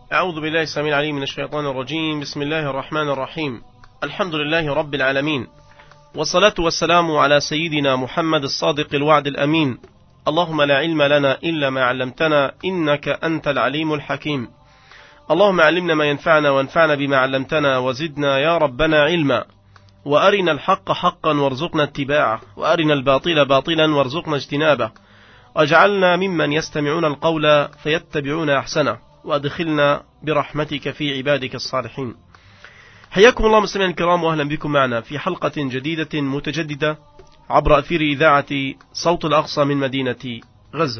أعوذ بالله السميع العليم من الشيطان الرجيم. بسم الله الرحمن الرحيم. الحمد لله رب العالمين، والصلاة والسلام على سيدنا محمد الصادق الوعد الأمين. اللهم لا علم لنا إلا ما علمتنا، إنك أنت العليم الحكيم. اللهم علمنا ما ينفعنا وانفعنا بما علمتنا، وزدنا يا ربنا علما، وأرنا الحق حقا وارزقنا اتباعه، وأرنا الباطل باطلا وارزقنا اجتنابه، واجعلنا ممن يستمعون القول فيتبعون أحسنه، وأدخلنا برحمتك في عبادك الصالحين. حياكم الله مستمعين الكرام، وأهلا بكم معنا في حلقة جديدة متجددة عبر أثير إذاعة صوت الأقصى من مدينة غزة.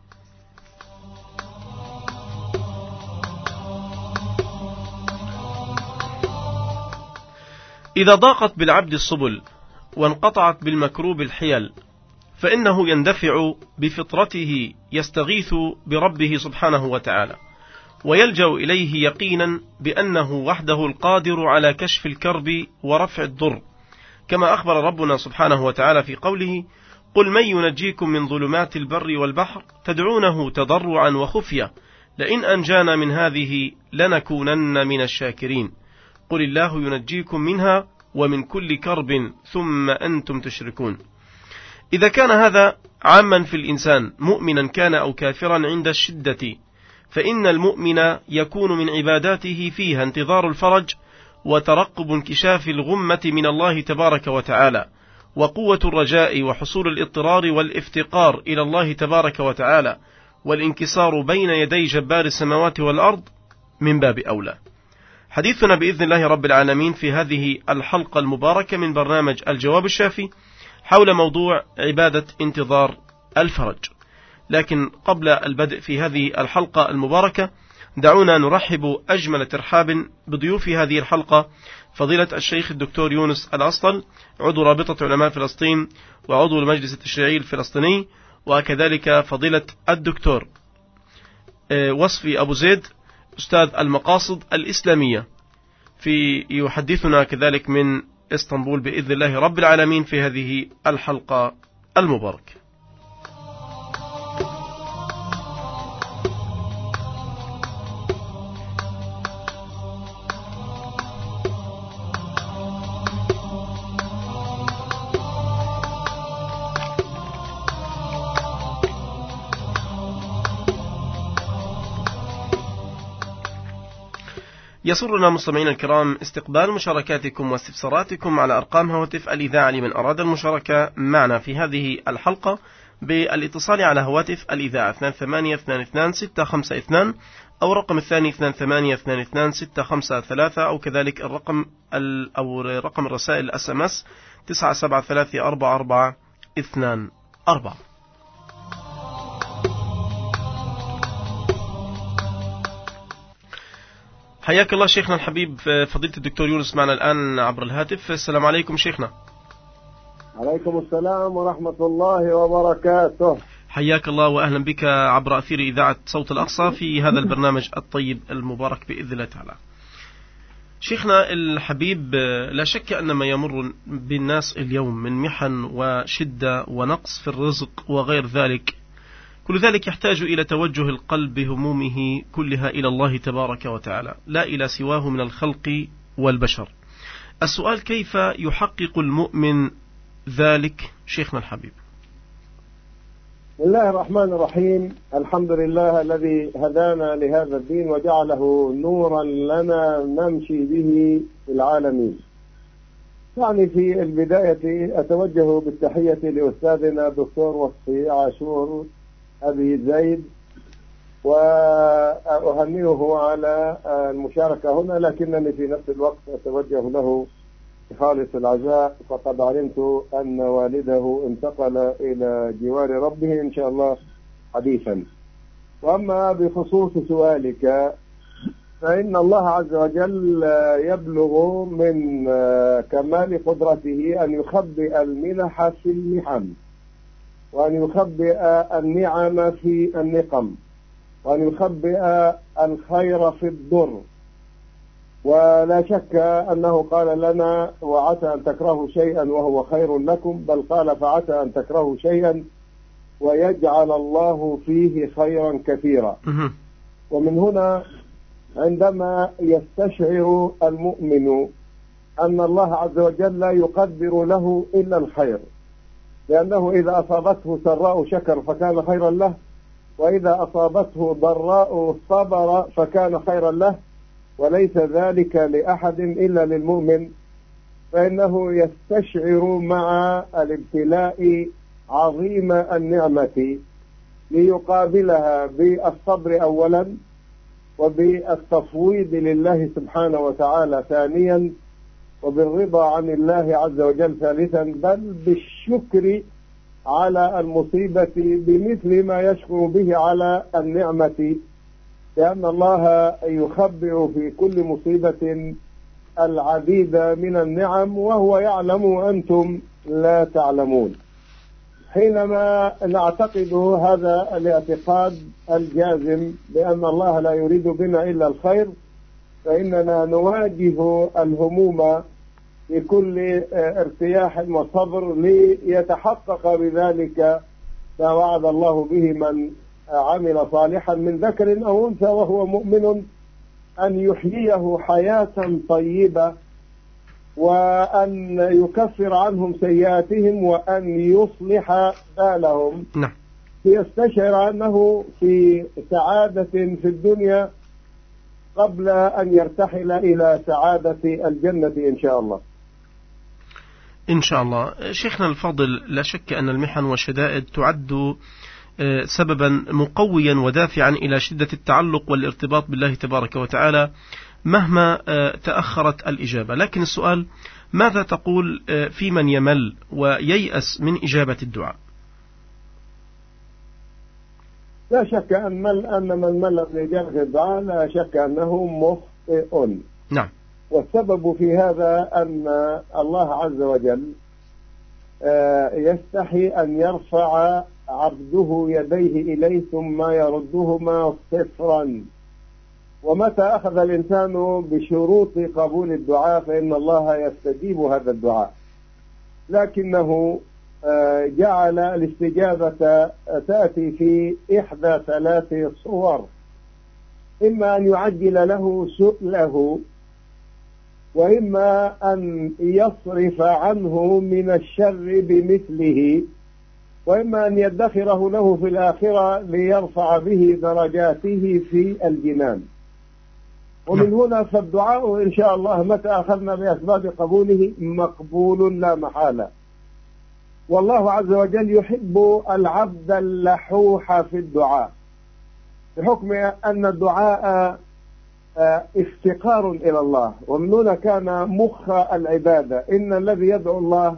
إذا ضاقت بالعبد السبل وانقطعت بالمكروب الحيل، فإنه يندفع بفطرته يستغيث بربه سبحانه وتعالى، ويلجأ إليه يقينا بأنه وحده القادر على كشف الكرب ورفع الضر، كما أخبر ربنا سبحانه وتعالى في قوله: قل من ينجيكم من ظلمات البر والبحر تدعونه تضرعا وخفية لئن أنجانا من هذه لنكونن من الشاكرين. قل الله ينجيكم منها ومن كل كرب ثم أنتم تشركون. إذا كان هذا عاما في الإنسان مؤمنا كان أو كافرا عند الشدة، فإن المؤمن يكون من عباداته فيها انتظار الفرج وترقب انكشاف الغمة من الله تبارك وتعالى، وقوة الرجاء وحصول الاضطرار والافتقار إلى الله تبارك وتعالى، والانكسار بين يدي جبار السماوات والأرض من باب أولى. حديثنا بإذن الله رب العالمين في هذه الحلقة المباركة من برنامج الجواب الشافي حول موضوع عبادة انتظار الفرج. لكن قبل البدء في هذه الحلقة المباركة، دعونا نرحب أجمل ترحاب بضيوف هذه الحلقة: فضيلة الشيخ الدكتور يونس الأسطل، عضو رابطة علماء فلسطين وعضو المجلس التشريعي الفلسطيني، وكذلك فضيلة الدكتور وصفي أبو زيد، أستاذ المقاصد الإسلامية، يحدثنا كذلك من اسطنبول بإذن الله رب العالمين في هذه الحلقة المباركة. يسرنا مستمعينا الكرام استقبال مشاركاتكم واستفساراتكم على أرقام هواتف الإذاعة لمن أراد المشاركة معنا في هذه الحلقة بالاتصال على هواتف الإذاعة 28222652 أو الرقم الثاني 28222653 أو كذلك رقم الرسائل SMS 9734424. حياك الله شيخنا الحبيب فضيلة الدكتور يونس معنا الآن عبر الهاتف. السلام عليكم شيخنا. عليكم السلام ورحمة الله وبركاته. حياك الله وأهلا بك عبر أثير إذاعة صوت الأقصى في هذا البرنامج الطيب المبارك بإذن الله تعالى. شيخنا الحبيب، لا شك أن ما يمر بالناس اليوم من محن وشدة ونقص في الرزق وغير ذلك، كل ذلك يحتاج إلى توجه القلب بهمومه كلها إلى الله تبارك وتعالى، لا إلى سواه من الخلق والبشر. السؤال: كيف يحقق المؤمن ذلك شيخنا الحبيب؟ بسم الله الرحمن الرحيم. الحمد لله الذي هدانا لهذا الدين وجعله نورا لنا نمشي به في العالمين. يعني في البداية أتوجه بالتحية لأستاذنا دكتور وصفي عاشور أبي زيد، وأهنئه على المشاركة هنا، لكنني في نفس الوقت أتوجه له بخالص العزاء، فقد علمت أن والده انتقل إلى جوار ربه إن شاء الله حديثا. وأما بخصوص سؤالك، فإن الله عز وجل يبلغ من كمال قدرته أن يخبئ المنح في المحن، وأن يخبئ النعم في النقم، وأن يخبئ الخير في الضر. ولا شك أنه قال لنا: وعسى أن تكرهوا شيئا وهو خير لكم، بل قال: فعسى أن تكرهوا شيئا ويجعل الله فيه خيرا كثيرا. ومن هنا عندما يستشعر المؤمن أن الله عز وجل لا يقدر له إلا الخير، لأنه إذا أصابته سراء شكر فكان خيرا له، وإذا أصابته ضراء صبر فكان خيرا له، وليس ذلك لأحد إلا للمؤمن. فإنه يستشعر مع الابتلاء عظيم النعمة ليقابلها بالصبر أولا، وبالتفويض لله سبحانه وتعالى ثانيا، وبالرضا عن الله عز وجل ثالثا، بل بالشكر على المصيبة بمثل ما يشكر به على النعمة، لأن الله يخبئ في كل مصيبة العديد من النعم وهو يعلم وأنتم لا تعلمون. حينما نعتقد هذا الاعتقاد الجازم بأن الله لا يريد بنا إلا الخير، فإننا نواجه الهموم بكل ارتياح وصبر ليتحقق بذلك ما وعد الله به من عمل صالحا من ذكر أو أنثى وهو مؤمن، أن يحييه حياة طيبة، وأن يكفر عنهم سيئاتهم، وأن يصلح بالهم، ليستشعر أنه في سعادة في الدنيا قبل أن يرتحل إلى سعادة الجنة إن شاء الله. إن شاء الله. شيخنا الفاضل، لا شك أن المحن والشدائد تعد سببا مقويا ودافعا إلى شدة التعلق والارتباط بالله تبارك وتعالى مهما تأخرت الإجابة. لكن السؤال: ماذا تقول في من يمل وييأس من إجابة الدعاء؟ لا شك أن من مل من إجابة الدعاء لا شك أنه مخطئ. نعم. والسبب في هذا أن الله عز وجل يستحي أن يرفع عبده يديه إليه ثم يردهما صفرا. ومتى أخذ الإنسان بشروط قبول الدعاء فإن الله يستجيب هذا الدعاء، لكنه جعل الاستجابة تأتي في إحدى ثلاث صور: إما أن يعجل له سؤله، وإما أن يصرف عنه من الشر بمثله، وإما أن يدخره له في الآخرة ليرفع به درجاته في الجنان. ومن هنا فالدعاء إن شاء الله متى أخذنا بأسباب قبوله مقبول لا محالة. والله عز وجل يحب العبد اللحوح في الدعاء، بحكم أن الدعاء افتقار إلى الله، ومن هنا كان مخ العبادة. إن الذي يدعو الله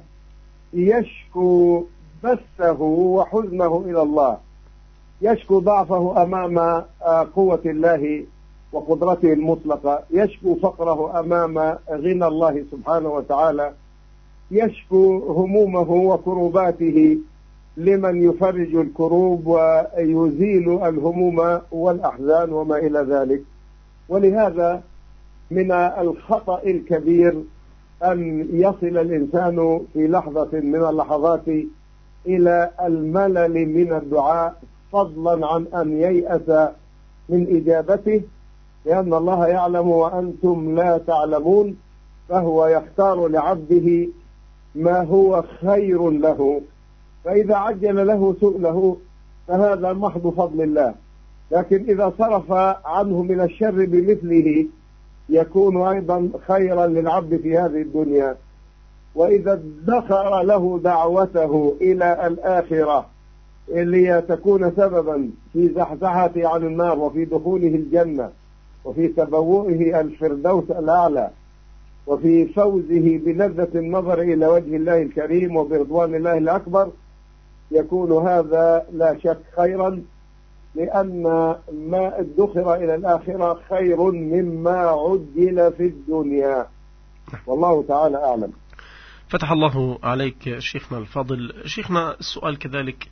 يشكو بثه وحزنه إلى الله، يشكو ضعفه أمام قوة الله وقدرته المطلقة، يشكو فقره أمام غنى الله سبحانه وتعالى، يشكو همومه وكروباته لمن يفرج الكروب ويزيل الهموم والأحزان وما إلى ذلك. ولهذا من الخطأ الكبير أن يصل الإنسان في لحظة من اللحظات إلى الملل من الدعاء، فضلا عن أن ييأس من إجابته، لأن الله يعلم وأنتم لا تعلمون، فهو يختار لعبده ما هو خير له. فإذا عجل له سؤله فهذا محض فضل الله، لكن إذا صرف عنه من الشر بمثله يكون أيضا خيرا للعبد في هذه الدنيا. وإذا ادخر له دعوته إلى الآخرة لتكون سببا في زحزحته عن النار وفي دخوله الجنة وفي تبوئه الفردوس الأعلى وفي فوزه بلذة النظر إلى وجه الله الكريم وبرضوان الله الأكبر، يكون هذا لا شك خيرا، لأن ما ادخر إلى الآخرة خير مما عجل في الدنيا. والله تعالى أعلم. فتح الله عليك شيخنا الفاضل. شيخنا السؤال كذلك: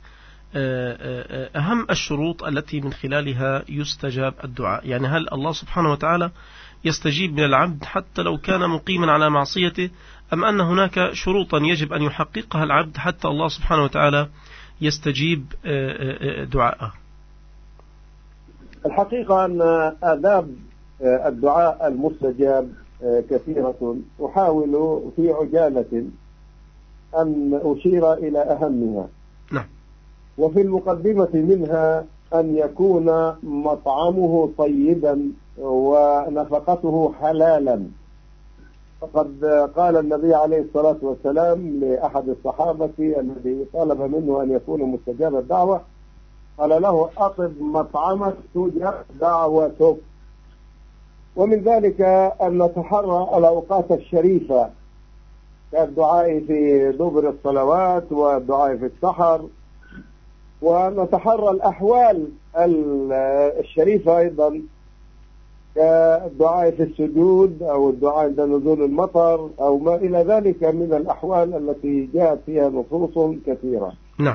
أهم الشروط التي من خلالها يستجاب الدعاء، يعني هل الله سبحانه وتعالى يستجيب من العبد حتى لو كان مقيما على معصيته، أم أن هناك شروطا يجب أن يحققها العبد حتى الله سبحانه وتعالى يستجيب دعاءه؟ الحقيقة أن آداب الدعاء المستجاب كثيرة، أحاول في عجالة أن أشير إلى أهمها. نعم. وفي المقدمة منها أن يكون مطعمه طيبا ونفقته حلالا. فقد قال النبي عليه الصلاة والسلام لأحد الصحابة الذي طلب منه أن يكون مستجاب الدعوة، قال له: أطب مطعمك تجب دعوتك. ومن ذلك أن نتحرى الأوقات الشريفة كالدعاء في دبر الصلوات والدعاء في السحر، ونتحرى الأحوال الشريفة أيضا كالدعاء في السجود أو الدعاء عند نزول المطر أو ما إلى ذلك من الأحوال التي جاءت فيها نصوص كثيرة. نعم.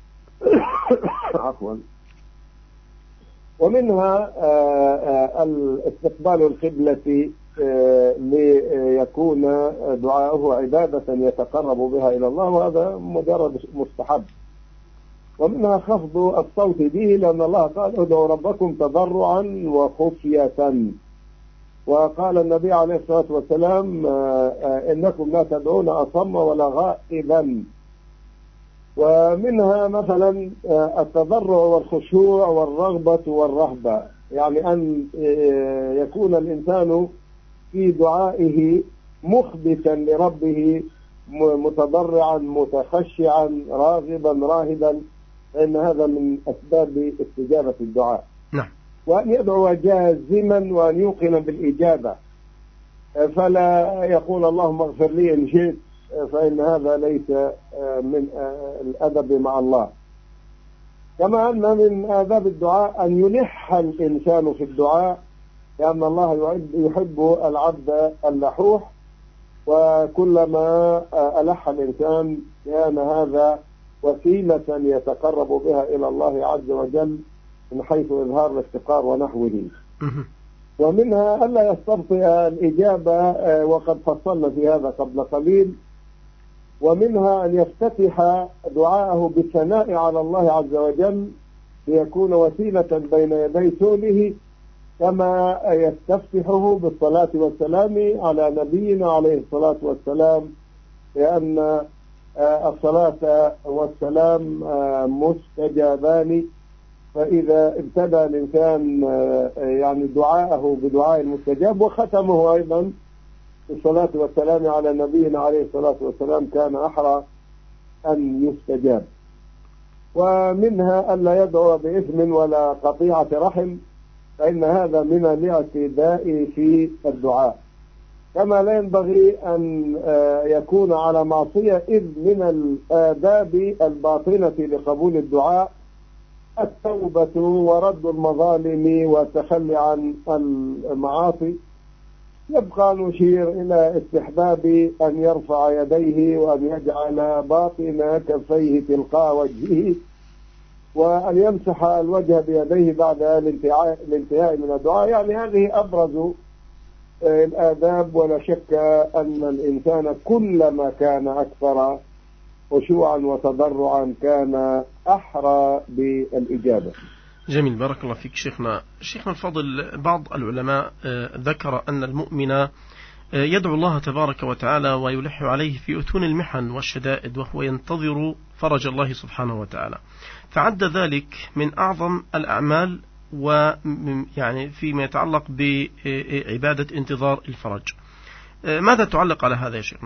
عفوا. ومنها استقبال القبلة ليكون دعاءه عبادة يتقرب بها إلى الله، وهذا مجرد مستحب. ومنها خفض الصوت به، لأن الله قال: ادعوا ربكم تضرعا وخفية. وقال النبي عليه الصلاة والسلام: إنكم لا تدعون أصم ولا غائبا. ومنها مثلا التضرع والخشوع والرغبة والرهبة، يعني أن يكون الإنسان في دعائه مخبتا لربه، متضرعا متخشعا راغبا راهبا، فإن هذا من أسباب استجابة الدعاء. نعم. وأن يدعو جازما وأن يوقن بالإجابة، فلا يقول: اللهم اغفر لي إن شئت، فإن هذا ليس من الأدب مع الله. كما أن من آداب الدعاء أن يلح الإنسان في الدعاء، لأن الله يحب العبد اللحوح، وكلما ألح الإنسان كان هذا وسيلة يتقرب بها إلى الله عز وجل من حيث إظهار الافتقار ونحوه. ومنها ألا يستبطئ الإجابة، وقد فصلنا في هذا قبل قليل. ومنها أن يفتتح دعاءه بالثناء على الله عز وجل ليكون وسيلة بين يدي سؤله، كما يستفتحه بالصلاة والسلام على نبينا عليه الصلاة والسلام، لأن الصلاة والسلام مستجابان. فإذا ابتدأ الإنسان يعني دعاءه بدعاء المستجاب وختمه أيضا بالصلاة والسلام على نبينا عليه الصلاة والسلام، كان أحرى أن يستجاب. ومنها ألا يدعو بإثم ولا قطيعة رحم، فإن هذا من الاعتداء في الدعاء. كما لا ينبغي أن يكون على معصية، إذ من الآداب الباطنة لقبول الدعاء التوبة ورد المظالم والتخلي عن المعاصي. يبقى نشير إلى استحباب أن يرفع يديه وأن يجعل باطن كفيه تلقاء وجهه، وأن يمسح الوجه بيديه بعد الانتهاء من الدعاء. يعني هذه أبرز الآداب، ولا شك أن الإنسان كلما كان أكثر خشوعا وتضرعا كان أحرى بالإجابة. جميل، بارك الله فيك شيخنا الفاضل. بعض العلماء ذكر أن المؤمن يدعو الله تبارك وتعالى ويلح عليه في أتون المحن والشدائد، وهو ينتظر فرج الله سبحانه وتعالى، فعد ذلك من أعظم الأعمال، ويعني فيما يتعلق بعبادة انتظار الفرج. ماذا تعلق على هذا يا شيخنا؟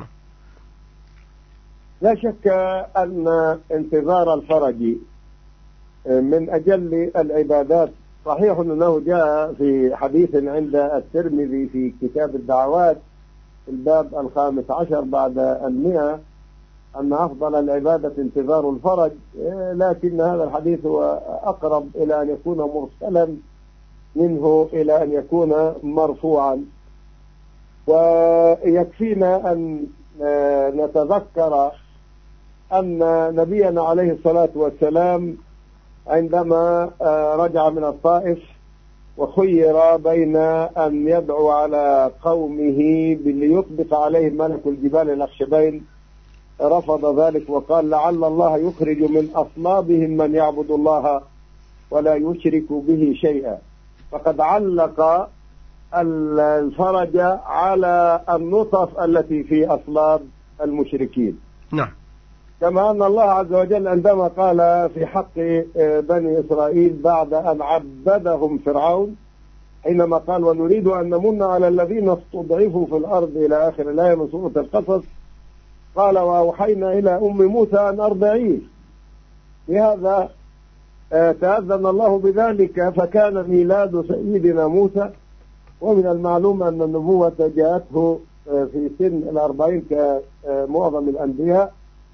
لا شك أن انتظار الفرج من أجل العبادات. صحيح أنه جاء في حديث عند الترمذي في كتاب الدعوات الباب 15 بعد 100 أن أفضل العبادة انتظار الفرج، لكن هذا الحديث هو أقرب إلى أن يكون مرسلا منه إلى أن يكون مرفوعا. ويكفينا أن نتذكر أن نبينا عليه الصلاة والسلام عندما رجع من الطائف وخير بين أن يدعو على قومه ليطبق عليه ملك الجبال الأخشبين، رفض ذلك وقال: لعل الله يخرج من أصلابهم من يعبد الله ولا يشرك به شيئا. فقد علق الفرج على النطف التي في أصلاب المشركين. نعم. كما أن الله عز وجل عندما قال في حق بني إسرائيل بعد أن عبدهم فرعون، حينما قال ونريد أن نمن على الذين استضعفوا في الأرض إلى آخر الآية من سورة القصص، قال وأوحينا إلى أم موسى أن أرضعيه. لهذا تأذن الله بذلك، فكان ميلاد سيدنا موسى، ومن المعلوم أن النبوة جاءته في سن 40 كمعظم الأنبياء،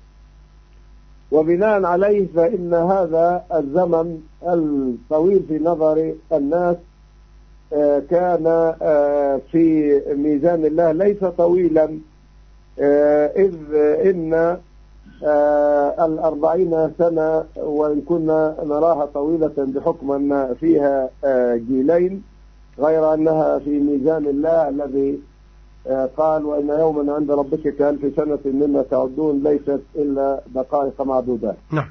وبناء عليه فإن هذا الزمن الطويل في نظر الناس كان في ميزان الله ليس طويلا، إذ إن 40 سنة وإن كنا نراها طويلة بحكم أن فيها جيلين، غير أنها في ميزان الله الذي قال وإن يوما عند ربك كألف سنة مما تعدون ليست إلا دقائق معدودات. نعم.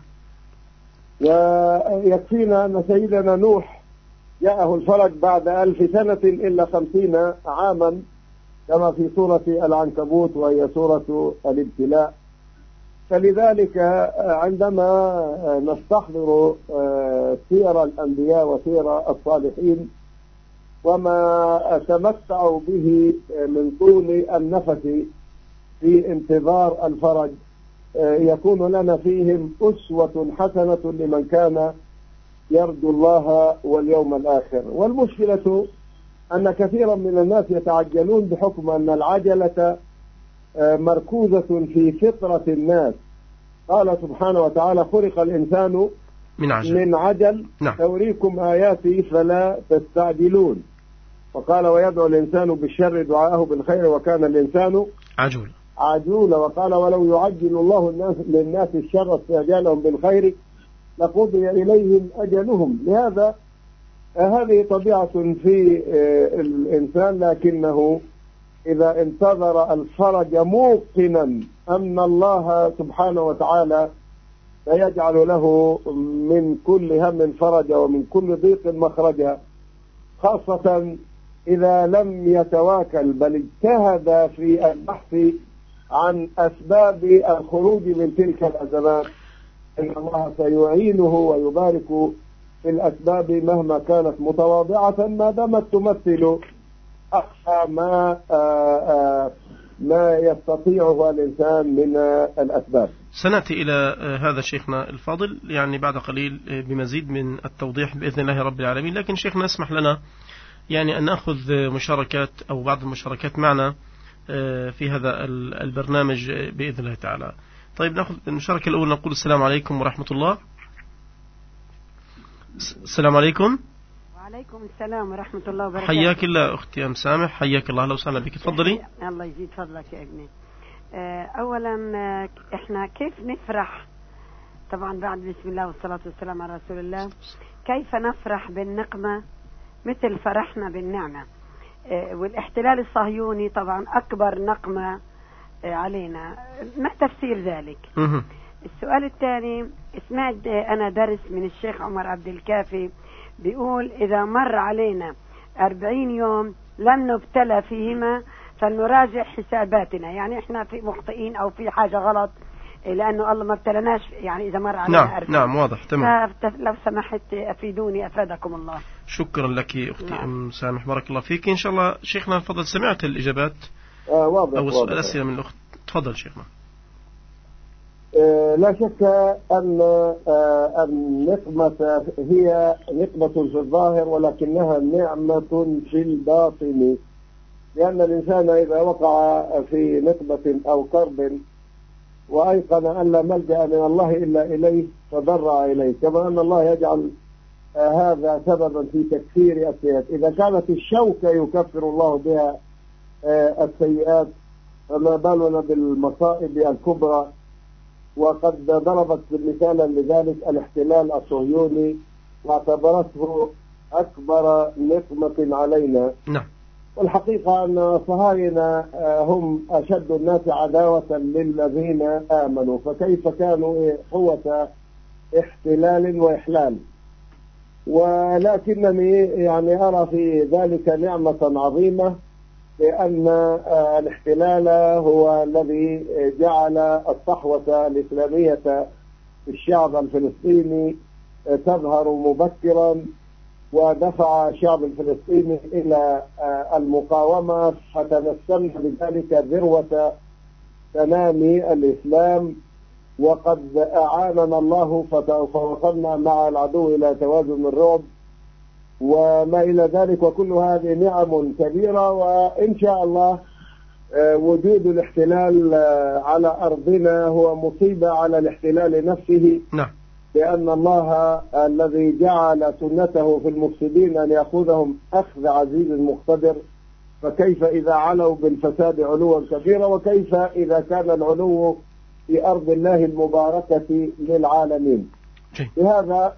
ويكفينا أن سيدنا نوح جاءه الفرج بعد 1000 سنة إلا 50 عاما، كما في سورة العنكبوت وهي سورة الابتلاء. فلذلك عندما نستحضر سير الأنبياء وسير الصالحين وما تمتعوا به من طول النفس في انتظار الفرج، يكون لنا فيهم أسوة حسنة لمن كان يرجو الله واليوم الآخر. والمشكلة أن كثيرا من الناس يتعجلون بحكم أن العجلة مركوزة في فطرة الناس. قال سبحانه وتعالى خلق الإنسان من عجل نعم. سأريكم آياتي فلا تستعجلون. وقال ويدعو الإنسان بالشر دعاءه بالخير وكان الإنسان عجولا. وقال ولو يعجل الله للناس الشر استعجالهم بالخير لقضي إليهم أجلهم. لهذا هذه طبيعة في الإنسان، لكنه إذا انتظر الفرج موقنا أن الله سبحانه وتعالى سيجعل له من كل هم فرجا ومن كل ضيق مخرجا، خاصة إذا لم يتواكل بل اجتهد في البحث عن أسباب الخروج من تلك الأزمات، إن الله سيعينه ويبارك في الأسباب مهما كانت متواضعة ما دامت تمثل أقصى ما يستطيعه الإنسان من الأسباب. سنأتي إلى هذا شيخنا الفاضل يعني بعد قليل بمزيد من التوضيح بإذن الله رب العالمين. لكن شيخنا اسمح لنا يعني أن نأخذ مشاركات أو بعض المشاركات معنا في هذا البرنامج بإذن الله تعالى. طيب نأخذ المشاركة الأولى. نقول السلام عليكم ورحمة الله. السلام عليكم. وعليكم السلام ورحمة الله وبركاته. حياك الله أختي أم سامح، حياك الله، لو سهلا بك، تفضلي. الله يزيد فضلك يا ابني. أولا إحنا كيف نفرح طبعا بعد بسم الله والصلاة والسلام على رسول الله، كيف نفرح بالنقمة مثل فرحنا بالنعمة. والاحتلال الصهيوني طبعا أكبر نقمة علينا، ما تفسير ذلك؟ السؤال الثاني، سمعت أنا درس من الشيخ عمر عبد الكافي بيقول إذا مر علينا 40 يوم لم نبتلى فيهما فلنراجع حساباتنا، يعني إحنا في مخطئين أو في حاجة غلط لأنه الله ما ابتلناش، يعني إذا مر علينا 40. نعم واضح تمام. لو سمحت أفيدوني أفادكم الله. شكرا لك أختي أم سامح، بارك الله فيك. إن شاء الله شيخنا فضل سمعت الإجابات واضح أو الأسئلة من الأخت. تفضل شيخنا. لا شك أن النقمة هي نقمة في الظاهر ولكنها نعمة في الباطن، لأن الإنسان إذا وقع في نقمة أو كرب وأيقن أن لا ملجأ من الله إلا إليه فضرع إليه، كما أن الله يجعل هذا سببا في تكفير السيئات. إذا كانت الشوكة يكفر الله بها السيئات فما بالنا بالمصائب الكبرى. وقد ضربت مثالا لذلك الاحتلال الصهيوني واعتبرته أكبر نقمة علينا. نعم. والحقيقة أن الصهاينة هم أشد الناس عداوة للذين آمنوا، فكيف كانوا قوة احتلال وإحلال. ولكنني يعني أرى في ذلك نعمة عظيمة، لأن الاحتلال هو الذي جعل الصحوة الإسلامية في الشعب الفلسطيني تظهر مبكرا، ودفع الشعب الفلسطيني إلى المقاومة، فتمثلنا بذلك ذروة تنامي الإسلام، وقد أعاننا الله فوصلنا مع العدو إلى توازن الرعب وما إلى ذلك، وكل هذه نعم كبيرة. وإن شاء الله وجود الاحتلال على أرضنا هو مصيبة على الاحتلال نفسه. نعم. لأن الله الذي جعل سنته في المفسدين أن يأخذهم أخذ عزيز مقتدر، فكيف إذا علوا بالفساد علوا كبيرا، وكيف إذا كان العلو في أرض الله المباركة للعالمين. لهذا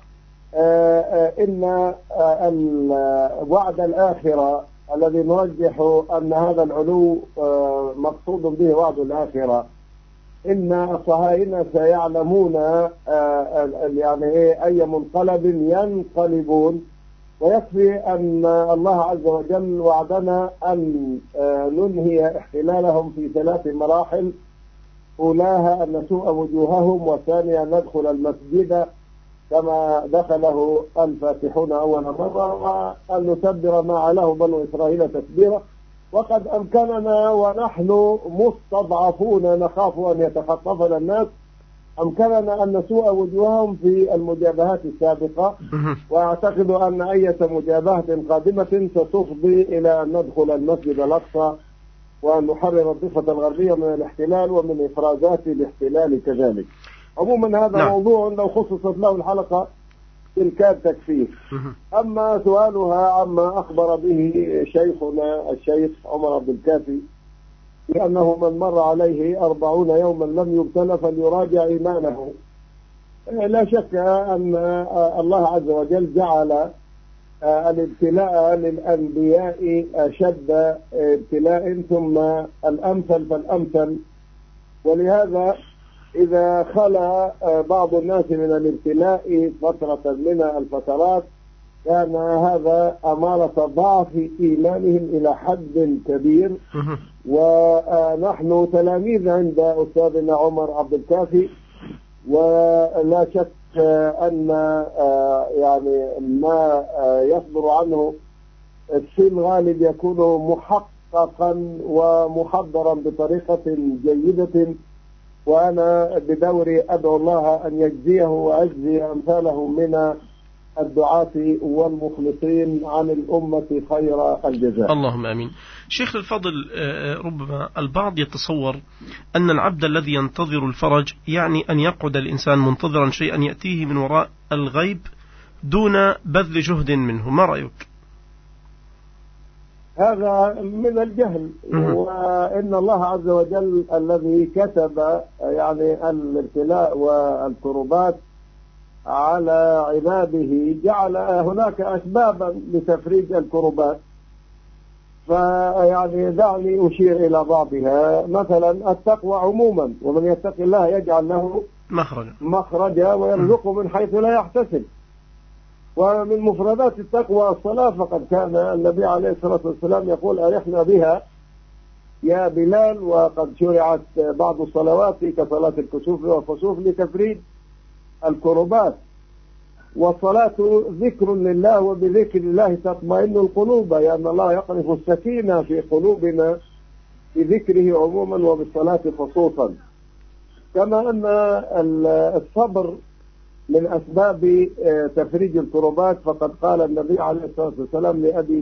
إن وعد الآخرة الذي نرجح أن هذا العلو مقصود به وعد الآخرة، إن الصهاينة سيعلمون يعني أي منقلب ينقلبون، ويكفي أن الله عز وجل وعدنا أن ننهي احتلالهم في 3 مراحل، أولاها أن نسوء وجوههم، وثانيا ندخل المسجد كما دخله الفاتحون أول مرة، وأن نتبر ما عله بنو إسرائيل تتبيرا. وقد أمكننا ونحن مستضعفون نخاف أن يتخطفنا الناس، أمكننا أن نسوء وجوههم في المجابهات السابقة، وأعتقد أن أي مجابهة قادمة ستفضي إلى أن ندخل المسجد الأقصى وأن نحرر الضفة الغربية من الاحتلال ومن إفرازات الاحتلال كذلك. عموما هذا موضوع لو خصصت له الحلقة بالكاد تكفيه. أما سؤالها عما أخبر به شيخنا الشيخ عمر عبد الكافي لأنه من مر عليه 40 يوما لم يبتلى فليراجع إيمانه، لا شك أن الله عز وجل جعل الابتلاء للأنبياء أشد ابتلاء ثم الأمثل فالأمثل، ولهذا إذا خلا بعض الناس من الابتلاء فترة من الفترات كان هذا أمارة ضعف إيمانهم إلى حد كبير. ونحن تلاميذ عند أستاذنا عمر عبد الكافي، ولا شك أن يعني ما يصدر عنه في الغالب يكون محققا ومحضرا بطريقة جيدة، وأنا بدوري أدعو الله أن يجزيه وأجزي أمثاله من الدعاة والمخلصين عن الأمة خير الجزاء. اللهم آمين. شيخ الفضل، ربما البعض يتصور أن العبد الذي ينتظر الفرج يعني أن يقعد الإنسان منتظرا شيئا يأتيه من وراء الغيب دون بذل جهد منه، ما رأيك؟ هذا من الجهل، وإن الله عز وجل الذي كتب يعني الابتلاء والكربات على عباده جعل هناك أسبابا لتفريج الكربات، فيعني دعني أشير إلى بعضها. مثلا التقوى عموما، ومن يتق الله يجعل له مخرجا ويرزقه من حيث لا يحتسب. ومن مفردات التقوى الصلاة، فقد كان النبي عليه الصلاة والسلام يقول أرحنا بها يا بلال، وقد شرعت بعض الصلوات كصلاة الكسوف والخسوف لتفريج الكربات. والصلاة ذكر لله، وبذكر الله تطمئن القلوب، لأن الله يقذف السكينة في قلوبنا بذكره عموما وبالصلاة خصوصا. كما أن الصبر من أسباب تفريج الكربات، فقد قال النبي عليه الصلاة والسلام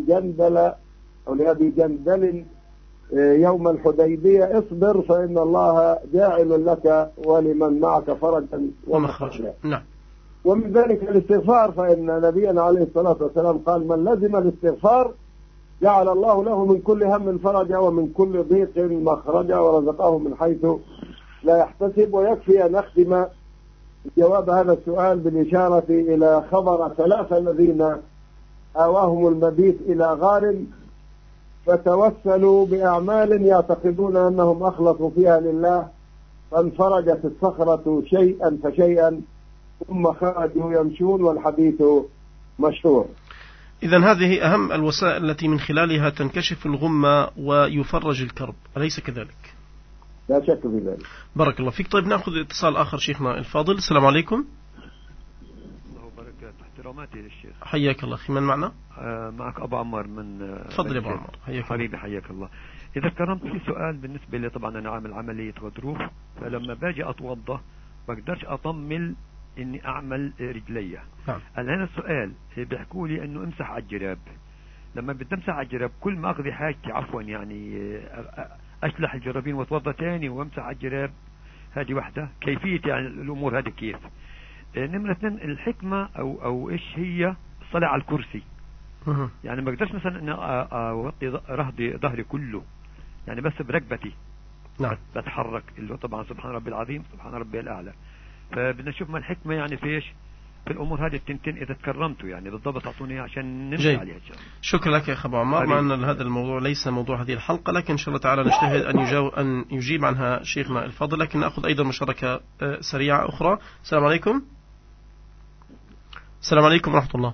لأبي جندل يوم الحديبية اصبر فإن الله جاعل لك ولمن معك فرجا ومخرجا. نعم. ومن ذلك الاستغفار، فإن نبينا عليه الصلاة والسلام قال من لزم الاستغفار جعل الله له من كل هم فرجا ومن كل ضيق مخرجا ورزقه من حيث لا يحتسب. ويكفي أن نختم جواب هذا السؤال بالإشارة إلى خبر 3 الذين آواهم المبيت إلى غار فتوسلوا بأعمال يعتقدون أنهم أخلصوا فيها لله، فانفرجت الصخرة شيئا فشيئا ثم خرجوا يمشون والحديث مشهور. إذن هذه أهم الوسائل التي من خلالها تنكشف الغمة ويفرج الكرب، أليس كذلك؟ لا شك في ذلك. بارك الله فيك. طيب نأخذ اتصال آخر شيخنا الفاضل. السلام عليكم. الله وبركاته. احتراماتي للشيخ. حياك الله. أخي من معنا؟ معك أبو عمار من تفضل يا أبو عمار. حبيبي حياك الله. إذا كرمت في سؤال بالنسبة لي، طبعا أنا عامل عملية غضروف، فلما باجي أتوضى بقدرش أطمل إني أعمل رجلي. الآن السؤال بيحكوا لي إنه امسح على الجراب. لما بدي امسح على الجراب كل ما أقضي حاجتي عفوا يعني أشلح الجرابين وأتوضى تاني وامسح على الجراب، هذه واحدة. كيفية يعني الأمور هذه كيف؟ نمرة 2 الحكمة أو إيش هي الصلاة على الكرسي؟ يعني ما اقدرش مثلا ان اوطي ظهري كله، يعني بس بركبتي نعم بتحرك، اللي هو طبعا سبحان ربي العظيم سبحان ربي الاعلى. فبدنا نشوف ما الحكمه يعني في ايش في الامور هذه التنتين، اذا تكرمتوا يعني بالضبط اعطوني عشان نمشي عليها ان شاء الله. شكرا لك يا اخ ابو عمار. مع ان هذا الموضوع ليس موضوع هذه الحلقه، لكن ان شاء الله تعالى نجتهد ان يجيب عنها شيخنا الفاضل. لكن ناخذ ايضا مشاركه سريعه اخرى. السلام عليكم. السلام عليكم ورحمه الله.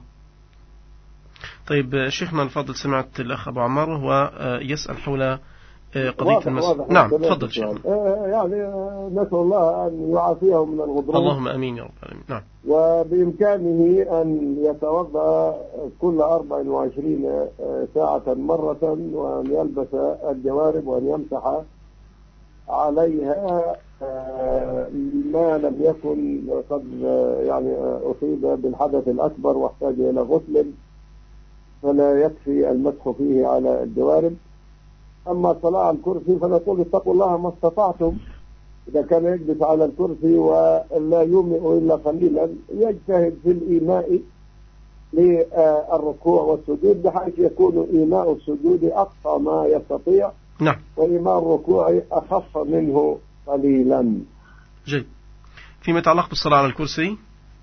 طيب شيخنا الفاضل، سمعت الأخ أبو عمار وهو يسأل حول قضية المسجد. نعم تفضل شيخنا. يعني نسأل الله أن يعافيه من الغضروف. اللهم أمين يا رب العالمين. نعم. وبإمكانه أن يتوضأ كل 24 ساعة مرة، وأن يلبس الجوارب وأن يمسح عليها ما لم يكن قد يعني أصيب بالحدث الأكبر واحتاج إلى غسل، فلا يكفي المسح فيه على الجوارب. أما الصلاة على الكرسي فنقول اتقوا الله ما استطعتم. إذا كان يجلس على الكرسي ولا يومئ إلا قليلا يجتهد في الإيماء للركوع والسجود، بحيث يكون إيماء السجود أقصى ما يستطيع، نعم، وإيماء الركوع أخف منه قليلا. جيد. فيما يتعلق بالصلاة على الكرسي،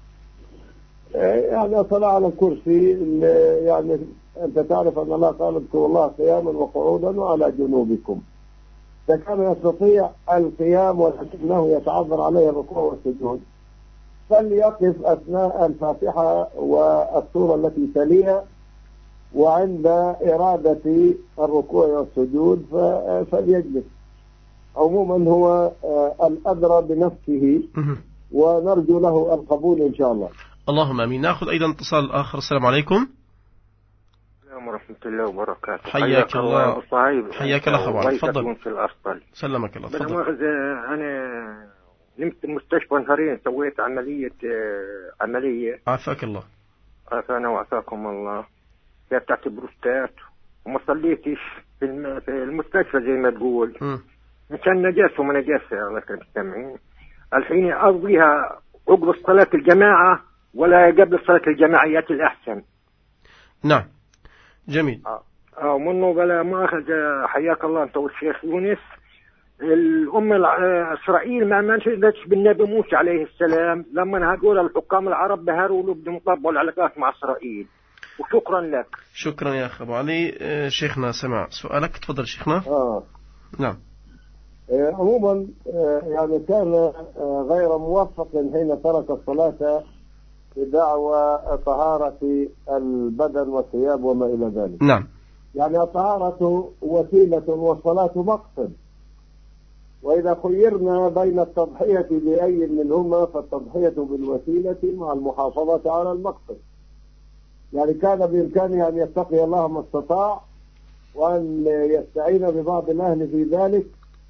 يعني الصلاة على الكرسي يعني أنت تعرف أن الله قال اذكروا الله قياما وقعودا وعلى جنوبكم. إذا كان يستطيع القيام ولكنه يتعذر عليه الركوع والسجود فليقف أثناء الفاتحة والسورة التي تليها، وعند إرادة الركوع والسجود فليجلس. عموما هو الأدرى بنفسه، ونرجو له القبول إن شاء الله. اللهم امين. ناخذ ايضا اتصال اخر. السلام عليكم. السلام ورحمة الله وبركاته. حياك الله أبو صهيب. حياك الله أخوان. تفضل. في الأسطل. سلمك الله. تفضل. أنا نمت المستشفى نهارين، سويت عملية. عافاك الله. عافانا وعافاكم الله. بتاعت بروستات، وما صليتش في المستشفى زي ما تقول. مشان نجاسة وما نجاسة. الله يكرمك السامعين. الحين أقضيها عقب صلاة الجماعة ولا قبل صلاة الجماعيات الأحسن؟ نعم جميل. منه بلا مؤاخذ. حياك الله أنت والشيخ يونس. الأمة إسرائيل ما منشدتش بالنبي موسى عليه السلام لما هدول الحكام العرب بهروا له بدهم يطبقوا العلاقات مع إسرائيل. وشكرا لك. شكرا يا أخ أبو علي. شيخنا سمع سؤالك، تفضل شيخنا. نعم. عموما يعني كان غير موفق حين ترك الصلاة بدعوى طهارة البدن والثياب وما إلى ذلك. نعم. يعني الطهارة وسيلة والصلاة مقصد، وإذا خيرنا بين التضحية بأي منهما فالتضحية بالوسيلة مع المحافظة على المقصد. يعني كان بإمكانه أن يتقي الله ما استطاع، وأن يستعين ببعض الأهل في ذلك،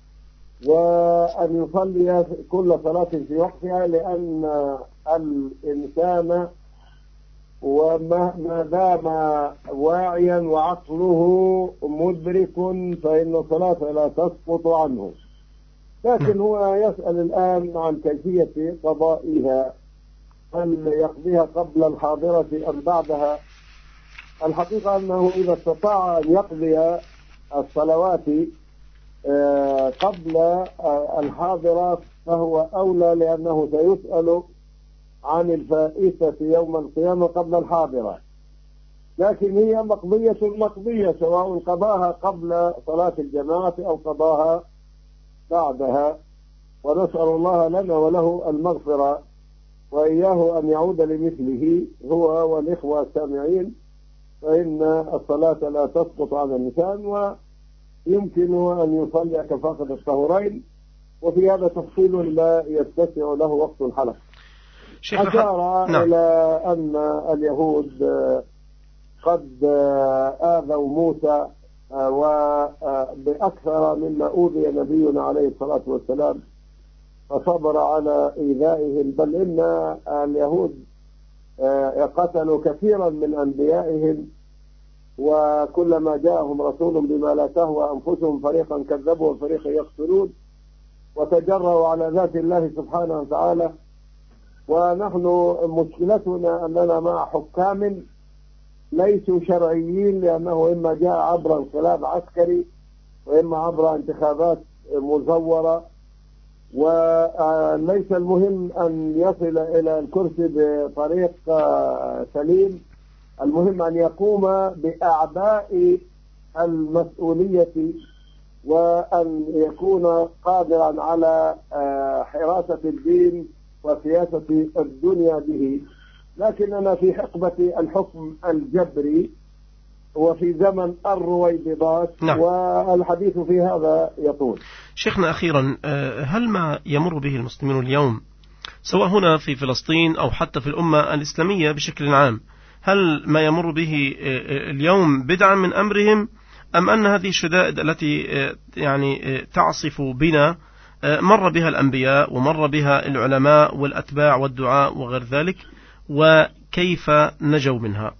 وأن يصلي كل صلاة في وقتها، لأن الإنسان وما دام واعيا وعقله مدرك فإن الصلاة لا تسقط عنه. لكن هو يسأل الآن عن كيفية قضائها، هل يقضيها قبل الحاضرة أم بعدها؟ الحقيقة أنه إذا استطاع أن يقضي الصلوات قبل الحاضرة فهو أولى، لأنه سيسأل عن الفائتة يوم القيامة قبل الحاضرة. لكن هي مقضية سواء قضاها قبل صلاة الجماعة أو قضاها بعدها، ونسأل الله لنا وله المغفرة وإياه أن يعود لمثله هو والإخوة السامعين، فإن الصلاة لا تسقط على الإنسان ويمكن أن يصلي كفاقد الطهورين، وفي هذا تفصيل لا يتسع له وقت الحلقة. أشار إلى أن اليهود قد آذوا موسى وبأكثر مما أوذي نبينا عليه الصلاة والسلام، فصبر على إيذائهم، بل إن اليهود قتلوا كثيرا من أنبيائهم، وكلما جاءهم رسول بما لا تهوى أنفسهم فريقا كذبوا وفريقا يقتلون، وتجروا على ذات الله سبحانه وتعالى. ونحن مشكلتنا أننا مع حكام ليسوا شرعيين، لأنه إما جاء عبر انقلاب عسكري وإما عبر انتخابات مزورة، وليس المهم أن يصل إلى الكرسي بطريق سليم، المهم أن يقوم بأعباء المسؤولية وأن يكون قادرا على حراسة الدين وسياسة الدنيا به. لكننا في حقبة الحكم الجبري وفي زمن الرويبضات. نعم. والحديث في هذا يطول. شيخنا أخيرا، هل ما يمر به المسلمون اليوم سواء هنا في فلسطين أو حتى في الأمة الإسلامية بشكل عام، هل ما يمر به اليوم بدعا من أمرهم، أم أن هذه الشدائد التي يعني تعصف بنا مر بها الأنبياء ومر بها العلماء والأتباع والدعاء وغير ذلك، وكيف نجوا منها؟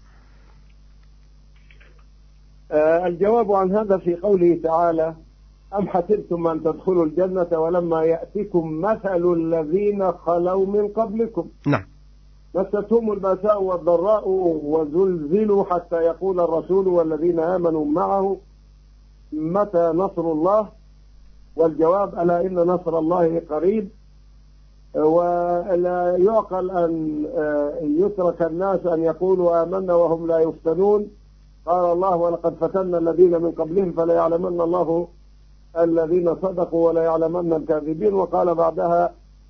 الجواب عن هذا في قوله تعالى: أم حسبتم أن تدخلوا الجنة ولما يأتكم مثل الذين خلوا من قبلكم. نعم. مستهم البأساء والضراء وزلزلوا حتى يقول الرسول والذين آمنوا معه متى نصر الله. والجواب: ألا إن نصر الله قريب. ولا يعقل أن يترك الناس أن يقولوا آمنا وهم لا يفتنون. قال الله: ولقد فتنا الذين من قبلهم فلا يعلمن الله الذين صدقوا ولا يعلمن الكاذبين. وقال بعدها: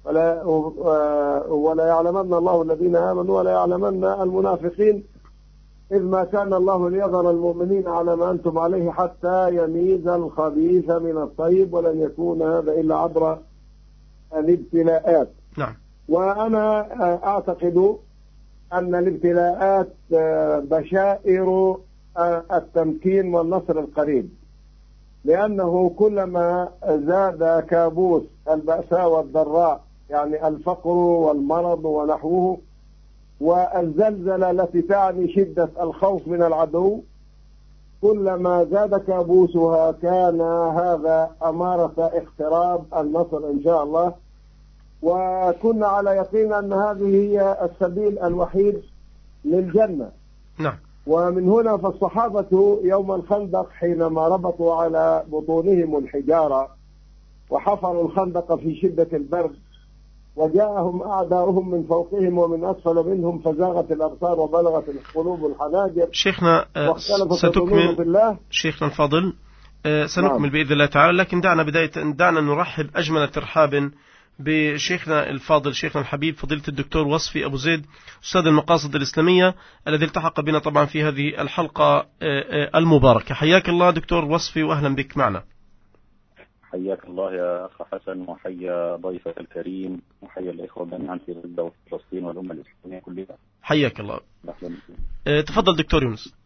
ولا يعلمن الله الذين آمنوا ولا يعلمن المنافقين، إذ ما كان الله ليظهر المؤمنين على ما أنتم عليه حتى يميز الخبيث من الطيب، ولن يكون هذا إلا عبر الابتلاءات. نعم. وأنا أعتقد أن الابتلاءات بشائر التمكين والنصر القريب، لأنه كلما زاد كابوس البأساء والضراء، يعني الفقر والمرض ونحوه، والزلزلة التي تعني شدة الخوف من العدو، كلما زاد كابوسها كان هذا أمارة اقتراب النصر إن شاء الله. وكنا على يقين أن هذه هي السبيل الوحيد للجنة. نعم. ومن هنا فالصحابة يوم الخندق حينما ربطوا على بطونهم الحجارة وحفروا الخندق في شدة البرد، وجاءهم أعداؤهم من فوقهم ومن أسفل منهم، فزاغت الأبصار وبلغت القلوب الحناجر. شيخنا ستكمل شيخنا الفاضل، سنكمل. نعم. بإذن الله تعالى، لكن دعنا نرحب أجمل ترحاب بشيخنا الفاضل شيخنا الحبيب فضيلة الدكتور وصفي أبو زيد، أستاذ المقاصد الإسلامية، الذي التحق بنا طبعا في هذه الحلقة المباركة. حياك الله دكتور وصفي وأهلا بك معنا. حياك الله يا أخ حسن، وحيا ضيفك الكريم، وحيا الإخوة جميعا في غزة وفلسطين والأمة الإسلامية كلها. حياك الله. تفضل دكتور يونس.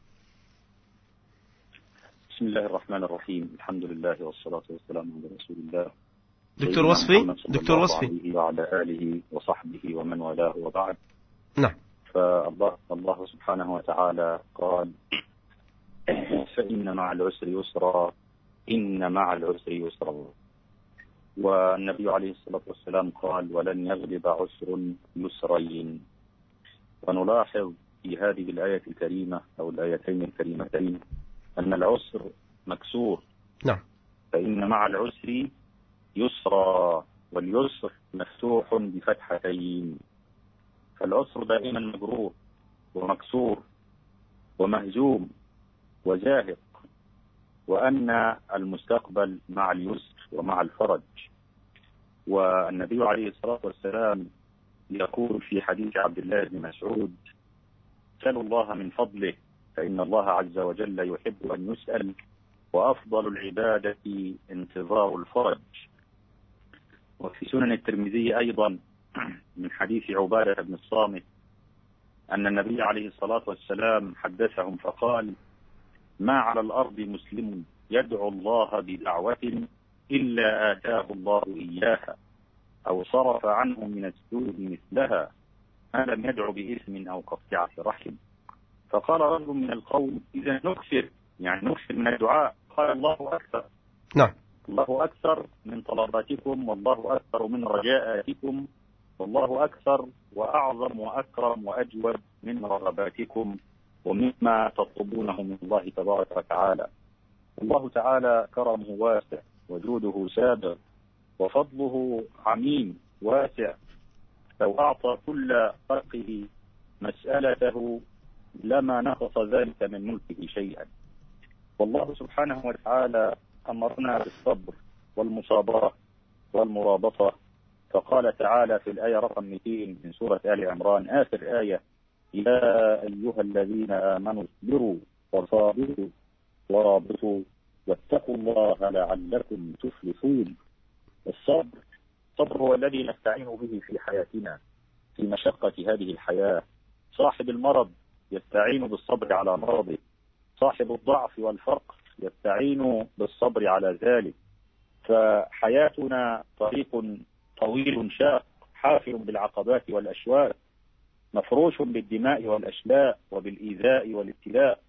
بسم الله الرحمن الرحيم، الحمد لله والصلاة والسلام على رسول الله دكتور وصفي وعلى آله وصحبه ومن والاه، وبعد. نعم. فالله سبحانه وتعالى قال: فإن مع العسر يسرا، إن مع العسر يسرا. والنبي عليه الصلاة والسلام قال: ولن يغلب عسر يسرين. ونلاحظ في هذه الآية الكريمة أو الآيتين الكريمتين أن العسر مكسور. نعم. فإن مع العسر يسرا، واليسر مفتوح بفتحتين، فالعسر دائما مجرور ومكسور ومهزوم وزاهق، وأن المستقبل مع اليسر ومع الفرج. والنبي عليه الصلاة والسلام يقول في حديث عبد الله بن مسعود: سلوا الله من فضله فإن الله عز وجل يحب أن يسأل، وأفضل العبادة انتظار الفرج. وفي سنن الترمذي أيضا من حديث عبادة بن الصامت أن النبي عليه الصلاة والسلام حدثهم فقال: ما على الأرض مسلم يدعو الله بدعوة إلا آتاه الله إياها أو صرف عنه من السوء مثلها ما لم يدعو بإثم أو قطيعة رحم. فقال رجل من القوم: إذا نكثر من الدعاء. قال: الله أكثر. نعم. الله أكثر من طلباتكم، والله أكثر من رجاءاتكم، والله أكثر وأعظم وأكرم وأجود من رغباتكم ومما تطلبونه من الله تبارك وتعالى. الله تعالى كرمه واسع وجوده سابق وفضله عميم واسع، لو أعطى كل خلقه مسألته لما نقص ذلك من ملكه شيئا. والله سبحانه وتعالى أمرنا بالصبر والمصابرة والمرابطة، فقال تعالى في الآية رقم 200 من سورة آل عمران آخر آية: يا أيها الذين آمنوا اصبروا وصابروا ورابطوا واتقوا الله لعلكم تفلحون. الصبر هو الذي نستعين به في حياتنا في مشقة هذه الحياة. صاحب المرض يستعين بالصبر على مرضه، صاحب الضعف والفقر يستعين بالصبر على ذلك. فحياتنا طريق طويل شاق حافل بالعقبات والأشواك، مفروش بالدماء والأشلاء وبالإيذاء والابتلاء.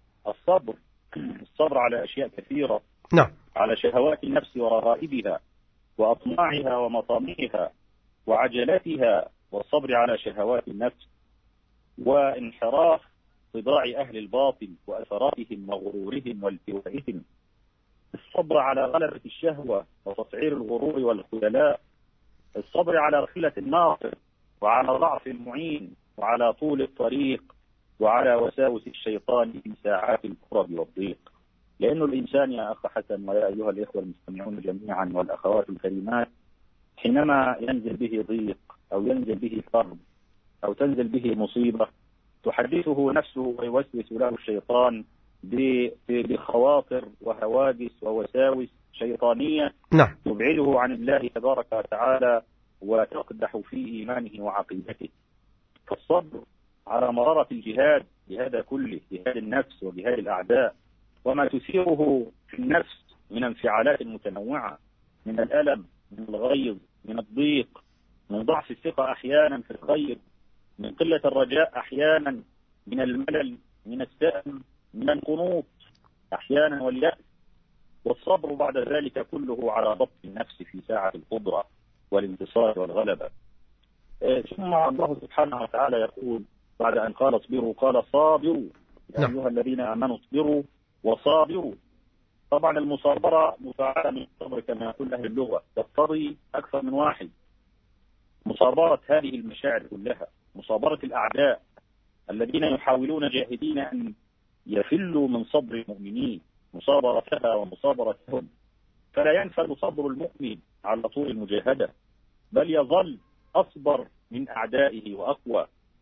الصبر على أشياء كثيرة. نعم. على شهوات النفس ورغائبها وأطماعها ومطامعها وعجلاتها، والصبر على شهوات النفس وانحراف طباع أهل الباطل وأثراتهم وغرورهم والتوائهم. الصبر على غلبة الشهوة وتصعير الغرور والخيلاء. الصبر على رحلة الناصر وعلى ضعف المعين وعلى طول الطريق وعلى وساوس الشيطان في ساعات الكرب والضيق. لأن الإنسان يا أخ حسن ويا أيها الإخوة المستمعون جميعا والأخوات الكريمات، حينما ينزل به ضيق أو ينزل به كرب أو تنزل به مصيبة، تحدثه نفسه ويوسوس له الشيطان بخواطر وهواجس ووساوس شيطانية تبعده عن الله تبارك وتعالى وتقدح في إيمانه وعقيدته. فالصبر على مرارة الجهاد بهذا كله، جهاد النفس وجهاد الأعداء، وما تثيره في النفس من انفعالات متنوعة، من الألم، من الغيظ، من الضيق، من ضعف الثقة أحيانا في الخير، من قلة الرجاء أحيانا، من الملل، من السأم، من القنوط أحيانا واليأس. والصبر بعد ذلك كله على ضبط النفس في ساعة القدرة والانتصار والغلبة. ثم الله سبحانه وتعالى يقول بعد أن قال اصبروا قال صابروا يا أيها الذين آمنوا اصبروا وصابروا. طبعا المصابرة مفاعلة من الصبر كما يقول أهل اللغة، تقتضي أكثر من واحد. مصابرة هذه المشاعر كلها، مصابرة الأعداء الذين يحاولون جاهدين أن يفلوا من صبر المؤمنين، مصابرتها ومصابرتهم. فلا ينفذ صبر المؤمن على طول المجاهدة، بل يظل أصبر من أعدائه وأقوى،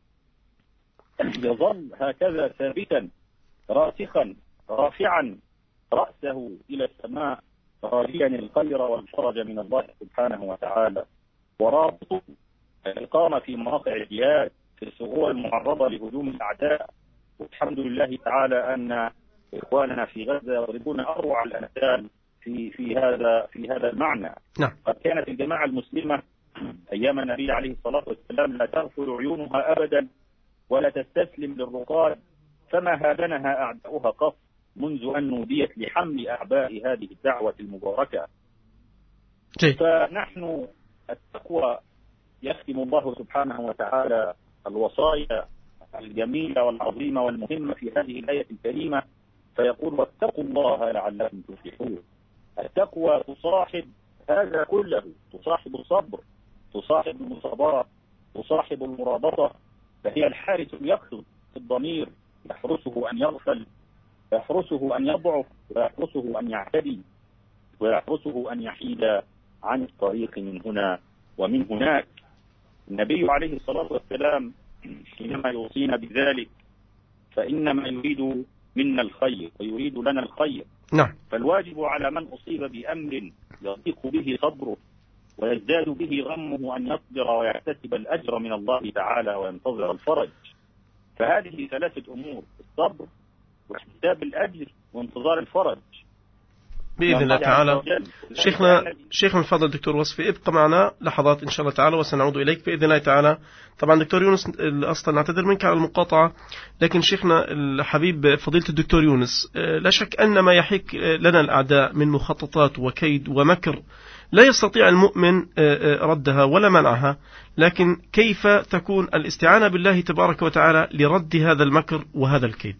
يظل هكذا ثابتا راسخا رافعا رأسه إلى السماء راجيا الخير والفرج من الله سبحانه وتعالى، ورابط الإقامة في مواقع الجهاد في الثغور المعرضة لهجوم الأعداء. والحمد لله تعالى أن إخواننا في غزة يضربون أروع الأمثال في هذا المعنى. قد كانت الجماعة المسلمة أيام النبي عليه الصلاة والسلام لا تغفل عيونها أبدا ولا تستسلم للرقاد، فما هادنها أعداؤها قط منذ أن نوديت لحمل أعباء هذه الدعوة المباركة. فنحن التقوى يختم الله سبحانه وتعالى الوصايا الجميلة والعظيمة والمهمة في هذه الآية الكريمة فيقول واتقوا الله لعلكم تفلحون. التقوى تصاحب هذا كله، تصاحب الصبر، تصاحب المصابرة، تصاحب المرابطة، فهي الحارس اليقظ في الضمير، يحرسه أن يغفل، يحرسه أن يضعف، ويحرسه أن يعتدي، ويحرسه أن يحيد عن الطريق من هنا ومن هناك. النبي عليه الصلاة والسلام حينما يوصينا بذلك فإنما يريد منا الخير ويريد لنا الخير. نعم. فالواجب على من أصيب بأمر يضيق به صبره ويزداد به غمه أن يصبر ويحتسب الأجر من الله تعالى وينتظر الفرج. فهذه ثلاثة أمور: الصبر واحتساب الأجر وانتظار الفرج بإذن الله تعالى. شيخنا الفاضل دكتور وصفي، ابقى معنا لحظات إن شاء الله تعالى وسنعود إليك بإذن الله تعالى. طبعا دكتور يونس أصلا نعتذر منك على المقاطعة، لكن شيخنا الحبيب فضيلة الدكتور يونس، لا شك أن ما يحيك لنا الأعداء من مخططات وكيد ومكر لا يستطيع المؤمن ردها ولا منعها، لكن كيف تكون الاستعانة بالله تبارك وتعالى لرد هذا المكر وهذا الكيد؟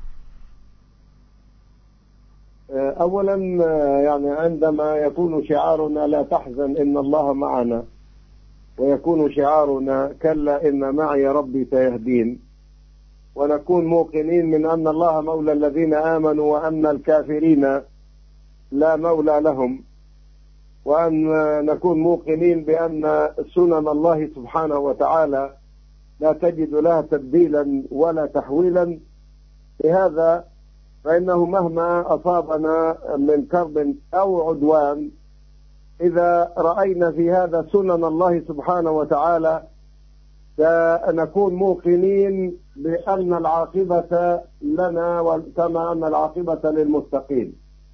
أولا يعني عندما يكون شعارنا لا تحزن إن الله معنا، ويكون شعارنا كلا إن معي ربي سيهدين، ونكون موقنين من أن الله مولى الذين آمنوا وأن الكافرين لا مولى لهم، وأن نكون موقنين بأن سنن الله سبحانه وتعالى لا تجد لها تبديلا ولا تحويلا. لهذا فإنه مهما أصابنا من كرب أو عدوان، إذا رأينا في هذا سنن الله سبحانه وتعالى سنكون موقنين بأن العاقبة لنا كما أن العاقبة للمتقين.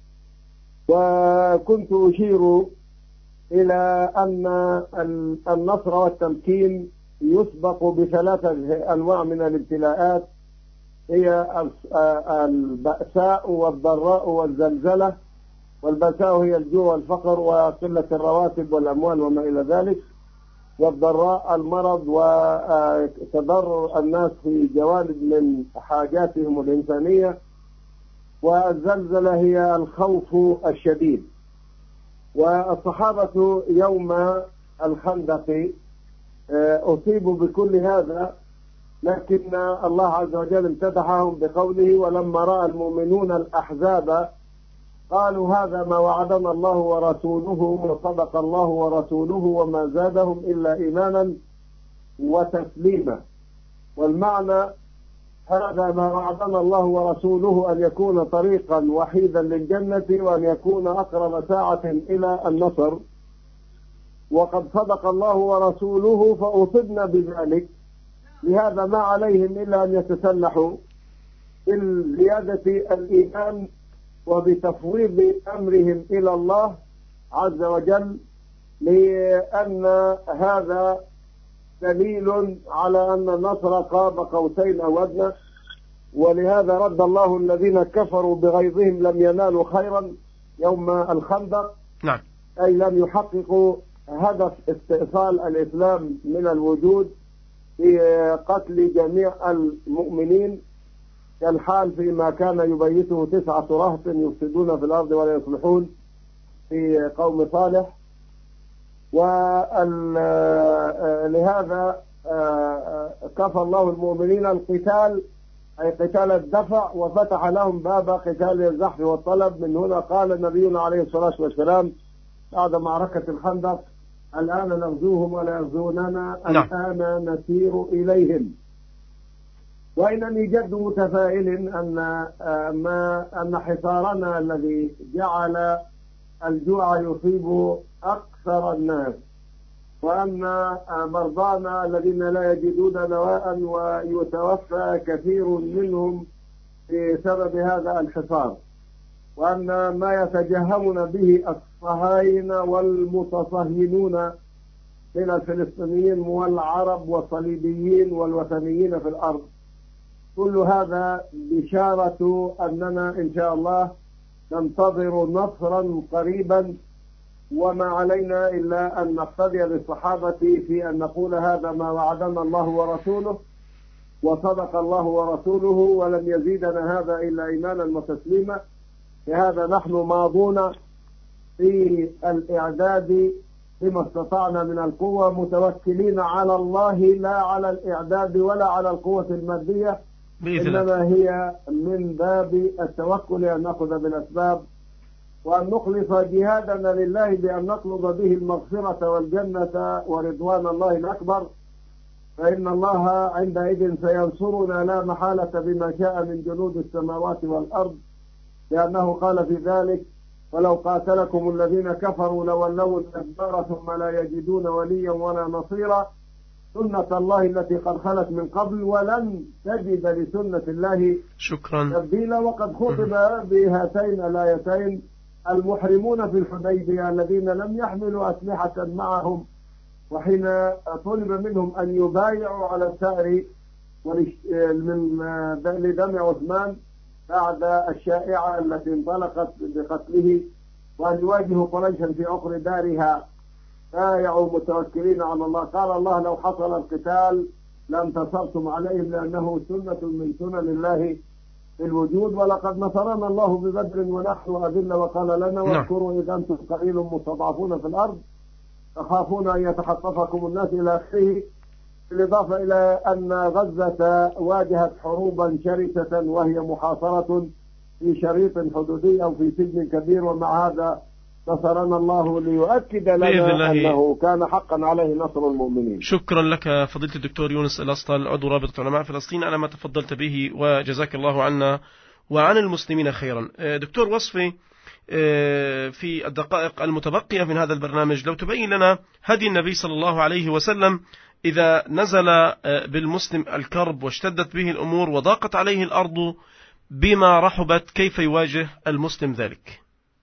وكنت أشير إلى أن النصر والتمكين يسبق بثلاثة أنواع من الابتلاءات، هي البأساء والضراء والزلزلة. والبأساء هي الجوع والفقر وقلة الرواتب والأموال وما إلى ذلك، والضراء المرض وتضرر الناس في جوانب من حاجاتهم الإنسانية، والزلزلة هي الخوف الشديد. والصحابة يوم الخندق أصيبوا بكل هذا، لكن الله عز وجل امتدحهم بقوله: ولما رأى المؤمنون الأحزاب قالوا هذا ما وعدنا الله ورسوله وصدق الله ورسوله وما زادهم إلا إيمانا وتسليما. والمعنى هذا ما وعدنا الله ورسوله أن يكون طريقا وحيدا للجنة، وأن يكون أقرب ساعة إلى النصر، وقد صدق الله ورسوله فأصبنا بذلك. لهذا ما عليهم إلا أن يتسلحوا بزيادة الإيمان وبتفويض أمرهم إلى الله عز وجل، لأن هذا دليل على أن النصر قاب قوسين أو أدنى. ولهذا رد الله الذين كفروا بغيظهم لم ينالوا خيرا يوم الخندق. نعم. أي لم يحققوا هدف استئصال الإسلام من الوجود في قتل جميع المؤمنين، كالحال فيما كان يبيته 9 رهط يفسدون في الأرض ولا يصلحون في قوم صالح. ولهذا كفى الله المؤمنين القتال، أي قتال الدفع، وفتح لهم باب قتال الزحف والطلب. من هنا قال نبينا عليه الصلاة والسلام بعد معركة الخندق: الآن نغزوهم ولا يغزوننا، الآن نسير إليهم. وإنني جد متفائل أن حصارنا الذي جعل الجوع يصيب أكثر الناس، وأن مرضانا الذين لا يجدون دواء ويتوفى كثير منهم بسبب هذا الحصار، وأن ما يتجهمون به الصهاينة والمتصهينون من الفلسطينيين والعرب والصليبيين والوثنيين في الأرض، كل هذا بشارة أننا إن شاء الله ننتظر نصرا قريبا. وما علينا إلا أن نقتدي بالصحابة في أن نقول هذا ما وعدنا الله ورسوله وصدق الله ورسوله ولن يزيدنا هذا إلا إيمانا وتسليما. لهذا نحن ماضون في الإعداد بما استطعنا من القوة، متوكلين على الله لا على الإعداد ولا على القوة المادية، إنما هي من باب التوكل أن نأخذ بالأسباب وأن نخلص جهادنا لله بأن نطلب به المغفرة والجنة ورضوان الله الأكبر. فإن الله عندئذ سينصرنا لا محالة بما شاء من جنود السماوات والأرض، لأنه قال في ذلك: ولو قاتلكم الذين كفروا لولوا الأدبار ثم لا يجدون وليا ولا نصيرا، سنة الله التي قد خلت من قبل ولن تجد لسنة الله تبديلا. وقد خطب بهاتين الآيتين المحرمون في الحديبية الذين لم يحملوا أسلحة معهم، وحين طلب منهم أن يبايعوا على الثأر لدم عثمان بعد الشائعة التي انطلقت بقتله، وأن يواجهوا قريشا في عقر دارها، بايعوا متوكلين على الله. قال الله: لو حصل القتال لانتصرتم عليهم، لأنه سنة من سنن الله في الوجود. ولقد نصرنا الله ببدر ونحن أذلة، وقال لنا: واذكروا إذا أنتم قليل مستضعفون في الأرض تخافون أن يتخطفكم الناس إلى آخره. بالإضافة إلى أن غزة واجهت حروبا شرسة وهي محاصرة في شريط حدودي أو في سجن كبير، ومع هذا نصرنا الله ليؤكد لنا أنه كان حقا عليه نصر المؤمنين. شكرا لك فضيلة الدكتور يونس الأسطل، عضو رابطة علماء فلسطين، على ما تفضلت به، وجزاك الله عنا وعن المسلمين خيرا. دكتور وصفي، في الدقائق المتبقية من هذا البرنامج لو تبين لنا هدي النبي صلى الله عليه وسلم إذا نزل بالمسلم الكرب واشتدت به الأمور وضاقت عليه الأرض بما رحبت، كيف يواجه المسلم ذلك؟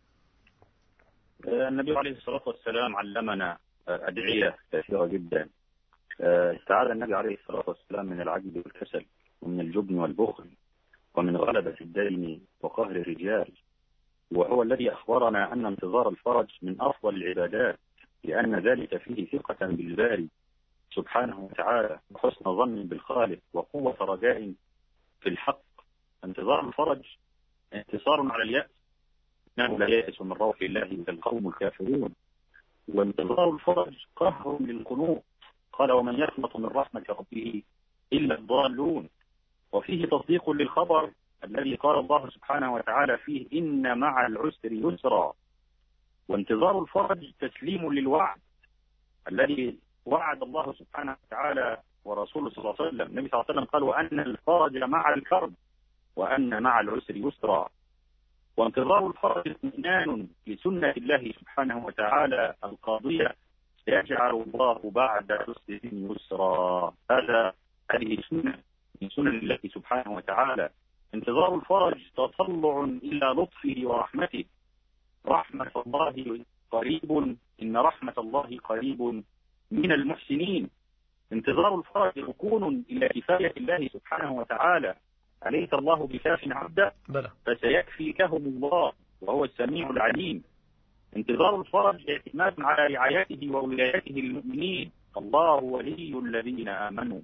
النبي عليه الصلاة والسلام علمنا أدعية كثيرة جدا. استعاذ النبي عليه الصلاة والسلام من العجز والكسل، ومن الجبن والبخل، ومن غلبة الدين وقهر الرجال، وهو الذي أخبرنا أن انتظار الفرج من أفضل العبادات، لأن ذلك فيه ثقة بالباري سبحانه وتعالى، وحسن ظن بالخالق، وقوة رجاء في الحق. انتظار الفرج انتصار على اليأس، إنه لا يأس من روح الله إلا القوم الكافرون. وانتظار الفرج قهر للقنوط، قال: ومن يقنط من رحمة ربه إلا الضالون. وفيه تصديق للخبر الذي قال الله سبحانه وتعالى فيه: إن مع العسر يسرا. وانتظار الفرج تسليم للوعد الذي وعد الله سبحانه وتعالى ورسوله صلى الله عليه وسلم. النبي صلى الله عليه وسلم قال: وأن الفرج مع الكرب وأن مع العسر يسرا. وانتظار الفرج اطمئنان لسنة الله سبحانه وتعالى القاضية: سيجعل الله بعد عسر يسرا. هذه سنة من سنن الله سبحانه وتعالى. انتظار الفرج تطلع إلى لطفه ورحمته. رحمة الله قريب، إن رحمة الله قريب من المحسنين. انتظار الفرج ركون إلى كفاية الله سبحانه وتعالى: أليس الله بكاف عبده فسيكفيكهم الله وهو السميع العليم. انتظار الفرج اعتماد على رعايته وولايته للمؤمنين: الله ولي الذين آمنوا.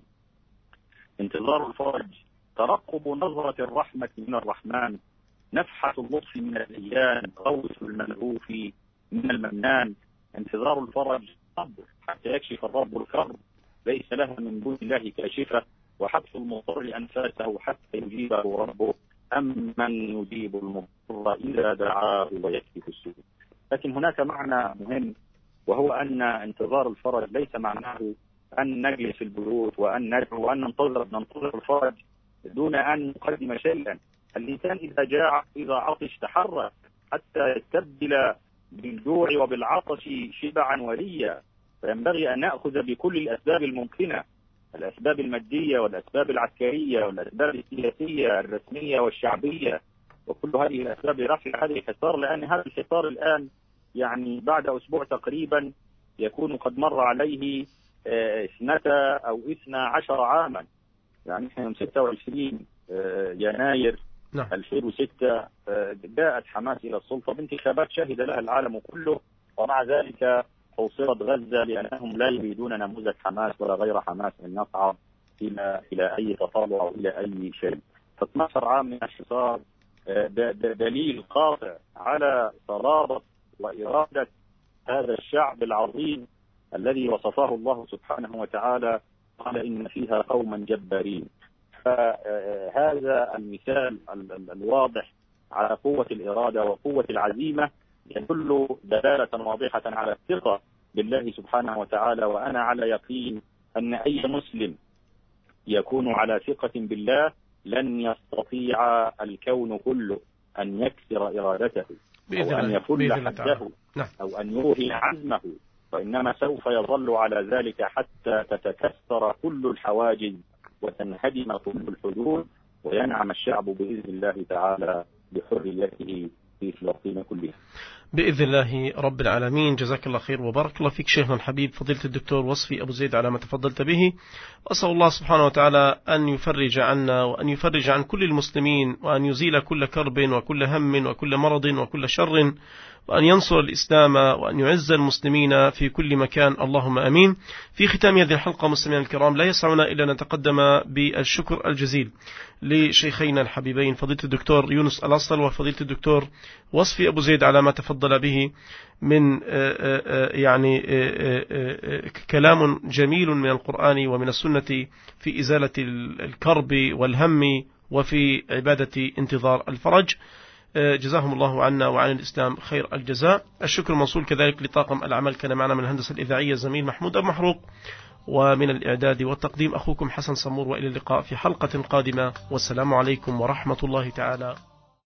انتظار الفرج ترقب نظرة الرحمة من الرحمن، نفحة اللطف من الإيان، غوث الملهوف من المنان. انتظار الفرج صبر حتى يكشف الرب الكرب، ليس لها من دون الله كاشفة، وحبس المضطر أنفاسه حتى يجيبه ربه، أمن يجيب المضطر إذا دعاه ويكشف السوء. لكن هناك معنى مهم، وهو أن انتظار الفرج ليس معناه أن نجلس في البيوت وأن ندعو وأن ننتظر الفرج دون أن نقدم شيئا. الإنسان إذا جاع إذا عطش تحرك حتى يستبدل بالجوع وبالعطش شبعا وليا. فينبغي أن نأخذ بكل الأسباب الممكنة، الأسباب المادية والأسباب العسكرية والأسباب السياسية الرسمية والشعبية، وكل هذه الأسباب لرفع هذه الحصار، لأن هذا الحصار الآن يعني بعد أسبوع تقريبا يكون قد مر عليه 12 عاما. يعني احنا يوم 26 يناير 2006 جاءت حماس إلى السلطة بانتخابات شهد لها العالم كله، ومع ذلك حوصرت غزة لأنهم لا يريدون نموذج حماس ولا غير حماس أن يصعد إلى أي تطلع أو إلى أي شيء. 12 عام من الحصار دليل قاطع على صلابة وإرادة هذا الشعب العظيم الذي وصفه الله سبحانه وتعالى، قال إن فيها قوما جبارين. فهذا المثال الواضح على قوة الإرادة وقوة العزيمة يدل دلالة واضحة على الثقة بالله سبحانه وتعالى. وأنا على يقين أن أي مسلم يكون على ثقة بالله لن يستطيع الكون كله أن يكسر إرادته أو أن يفل حده أو أن يوهي عزمه، وإنما سوف يظل على ذلك حتى تتكسر كل الحواجز وتنهدم كل الحدود، وينعم الشعب بإذن الله تعالى بحريته في فلسطين كلها بإذن الله رب العالمين. جزاك الله خير وبارك الله فيك شيخنا الحبيب فضيلة الدكتور وصفي أبو زيد على ما تفضلت به. وأسأل الله سبحانه وتعالى أن يفرج عنا وأن يفرج عن كل المسلمين، وأن يزيل كل كرب وكل هم وكل مرض وكل شر، وأن ينصر الإسلام وأن يعز المسلمين في كل مكان، اللهم أمين. في ختام هذه الحلقة مستمعينا الكرام لا يسعنا إلا أن نتقدم بالشكر الجزيل لشيخينا الحبيبين فضيلة الدكتور يونس الأصل وفضيلة الدكتور وصفي أبو زيد على ما تفضل به من يعني كلام جميل من القرآن ومن السنة في إزالة الكرب والهم وفي عبادة انتظار الفرج. جزاهم الله عنا وعن الإسلام خير الجزاء. الشكر موصول كذلك لطاقم الأعمال، كان معنا من الهندسة الإذاعية زميل محمود أبو محروق، ومن الإعداد والتقديم أخوكم حسن صمور، وإلى اللقاء في حلقة قادمة، والسلام عليكم ورحمة الله تعالى